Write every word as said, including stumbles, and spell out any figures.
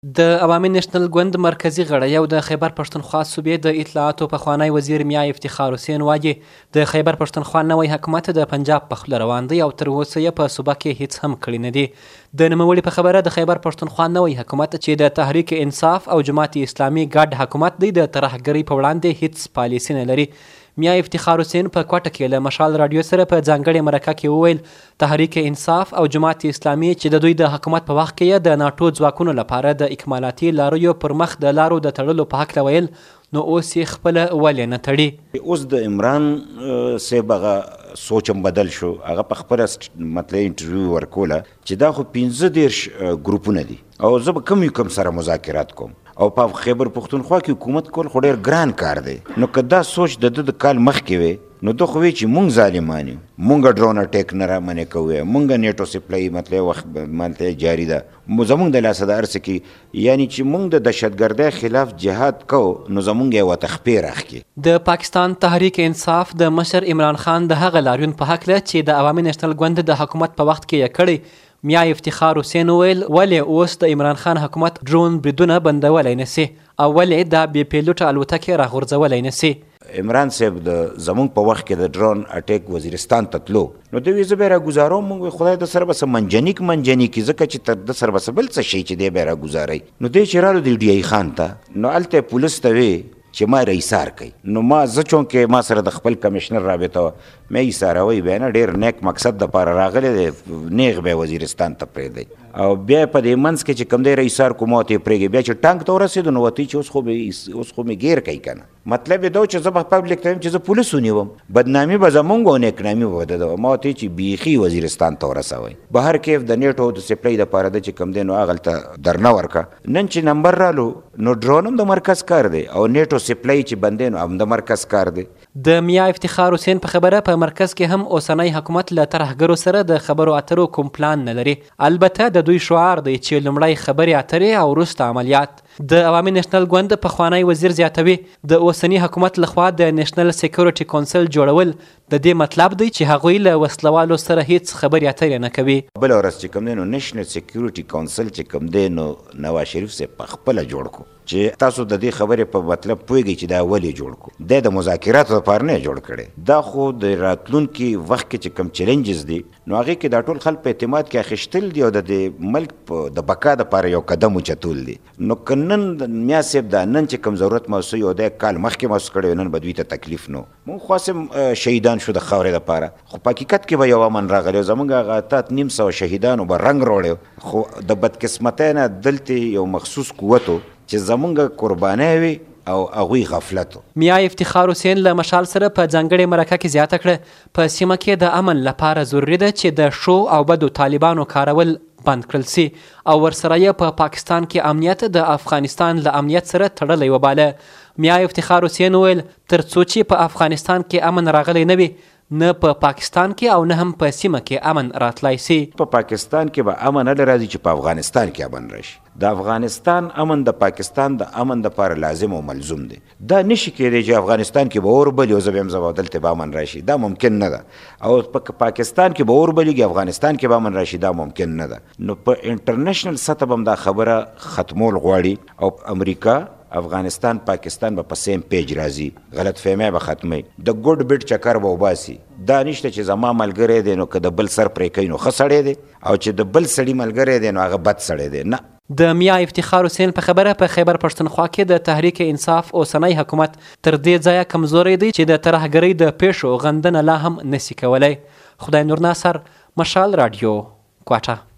د عوامي نېشنل ګوند مرکزي غړی او د خیبر پښتونخوا صوبې د اطلاعاتو پخوانی وزیر میا افتخار حسین وایي د خیبر پښتونخوا نوی حکومت د پنجاب په خوله روان دی او تر اوسه یې په صوبه کې هیڅ هم کړي نه دي. د نوموړي په خبره د خیبر پښتونخوا نوی حکومت چې د تحریک انصاف او جماعت اسلامي ګډ حکومت دی د ترهګرۍ په وړاندې هیڅ پالیسي نه لري. میا افتخار حسین په کوټه کې له مشال راډیو سره په ځانګړې مرکه کې وویل تحریک انصاف او جماعت اسلامي چې د دوی د حکومت په وخت کې د ناټو ځواکونو لپاره د اکمالاتي لاریو پر مخ د لارو د تړلو په هکله ویل نو اوس یې خپله ولې نه تړي. اوس د عمران صاحب هغه سوچ هم بدل شو، هغه په خپله مطلب انټرویو ورکوله چې دا خو پنځه دېرش ګروپونه دي او زه به کم یو کم سره مذاکرات کوم او په خیبر پښتونخوا کې حکومت کول خو ډېر ګران کار دی. نو که دا سوچ د ده د کال مخکې وی نو ده خو وی چې مونږ ظالمان یو، مونږ ډرون اټیک نه رامنې کوو، مونږ نیټو سپلای مطلب وخت مطلب جاري ده زمونږ د لاسه د هر څه کې، یعنی چې مونږ د دهشتګردۍ خلاف جهاد کوو نو زمونږ یې ورته خپې راښکي. د پاکستان تحریک انصاف د مشر عمران خان د هغه لاریون په هکله چې د عوامي نېشنل ګوند د حکومت په وخت کې یې کړی، میا افتخار حسین ویل ولې اوس د عمران خان حکومت ډرون بریدونه بندولی نسي او ولې دا بې پیلوټه الوتکې راغورځولی نسي. عمران صاحب د زمونږ په وخت کې د ډرون اټیک وزیرستان ته تلو نو دوی زه به یې راګزاروم، موږ خدای د سره به څه منجنیک منجنیکي ځکه چې تر د سره به څه بل څه شی چې دی به یې راګزاروي. نو دی چې رالو د ډي ای خان ته نو هلته یې پولیس ته وی چې ما رئیسار کوي، نو ما زه چونکې ما سره د خپل کمیشنر رابطه وه مې ایساروی بیا نه ډېر نیک مقصد دپاره راغلی دی، نیغ بیا وزیرستان ته پرېږدی او بیا په دې منځ کې چې کوم دی رئیسار کوم ورته یې پرېږدي، بیا چې ټانک ته ورسېدو نو ورته چې اوس خو به اوس خو مې ګیر کوي که نه. مطلب یې دا چې زه به پبلک ته وایم چې زه پولیس ونیوم، بدنامي به زمونږ او نیکنامي به د ده. ما ورته چې بیخي وزیرستان ته ورسوئ، بهر کیف د نیټو د سپلای دپاره ده چې کوم دی نو هغلته درنه ورکړه. نن چې نمبر رالو نو ډرون هم د مرکز کار دی او نیټو سپلای چې بندې نو هم د مرکز کار دی. د میا افتخار حسین په خبره په مرکز کې هم اوسنی حکومت له ترهګرو سره د خبرو اترو کوم پلان نه لري، البته د دوی شعار دی چې لومړی خبرې اترې او وروسته عملیات. د عوامي نېشنل ګوند پخوانی وزیر زیاتوي د اوسني حکومت لخوا د نېشنل سیکیورټي کونسل جوړول د دې مطلب دی چې هغوی له وسلوالو سره هیڅ خبرې اترې نه کوي. بله ورځ چې کوم دی نو نېشنل سیکیورټي کونسل چې کوم دی نو نواز شریف صاحب په خپله جوړ کو چې تاسو د دې خبرې په مطلب پوهېږئ چې دا ولې جوړ کو، دی د مذاکراتو لپاره نه جوړ کړی، دا خو د راتلونکي وخت کې چې کوم چیلنجز دي نو هغې کې دا ټول خلک په اعتماد کې اخیستل دي او د دې ملک د بقا دپاره یو قدم اوچتول دي. نو که نن میا صاحب دا نن چې کوم ضرورت محسوس یو دی کال مخکې محسوس کړی نن به دوی ته تکلیف نو مونږ خواستم شهیدان شو د خاورې دپاره، خو په حقیقت کې به یو امن راغلی، زمونږ هغه اتات نیم سوه شهیدانو به رنګ روړی، خو د بدقسمتۍ نه دلته یو مخصوص قوت و چې زمونږ قربانۍ وي او هغوی غفلت. میا افتخار حسین له مشال سره په ځانګړې مرکه کې زیاته کړه په سیمه کې د امن لپاره ضروري ده چې د ښو او بدو طالبانو کارول بند کړل سي او ورسره یې په پاکستان کې امنیت د افغانستان له امنیت سره تړلی وباله. میا افتخار حسین ویل تر څو چې په افغانستان کې امن راغلی نه وي نه په پاکستان کې او نه هم په سیمه کې امن راتلی سي. په پاکستان کې به امن نه راځي چې په افغانستان کې امن راشي. د افغانستان امن د پاکستان د امن دپاره لازم او ملزوم دی. دا نشي کېدی چې افغانستان کې به اور بلي او زه به یم زه به دلته به امن راشي، دا ممکن نه ده، او په پاکستان کې به اور بلیږي افغانستان کې به امن راشي، دا ممکن نه ده. نو په انټرنیشنل سطح به هم دا خبره ختمول غواړي او امریکا افغانستان پاکستان به په سیم پیج راځي، غلط فهمۍ به ختمي، د ګوډ بټ چکر به وباسي. دا نشته چې زما ملګری دی نو که د بل سر پرې کوي نو ښه سړی دی او چې د بل سړي ملګری دی نو هغه بد سړی دی، نه. د میا افتخار حسین په خبره په خیبر پښتونخوا کې د تحریک انصاف اوسنی حکومت تر دې ځایه کمزوری دی چې د ترهګرۍ د پیښو غندنه لا هم نسي کولی. خدای نور ناصر، مشال راډیو، کوټه.